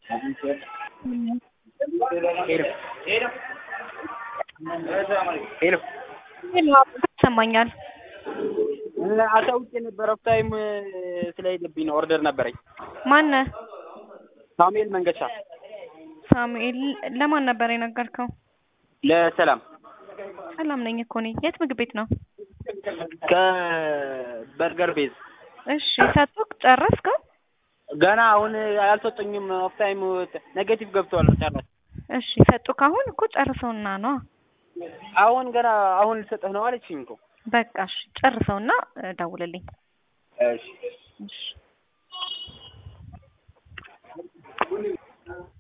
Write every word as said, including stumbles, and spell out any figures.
ሄሎ ሄሎ ሄሎ ይሰማኛል። አሳውቄ ነበር ኦፍ ታይም ስለሄደብኝ ነው። ኦርደር ነበረኝ። ማነህ? ሳሙኤል መንገሻ። ሳሙኤል ለማን ነበር የነገርከው? ለሰላም ሰላም ነኝ እኮ እኔ። የት ምግብ ቤት ነው? ከበርገር ቤዝ። እሺ ሰጡክ? ጨረስከው? ገና አሁን አልሰጡኝም። ኦፍ ታይም ኔጌቲቭ ገብቷል። ጨረስ። እሺ ሰጡክ? አሁን እኮ ጨርሰውና ነው። አሁን ገና አሁን ልሰጥህ ነው አለችኝ እኮ። በቃ እሺ ጨርሰውና ደውልልኝ። እሺ እሺ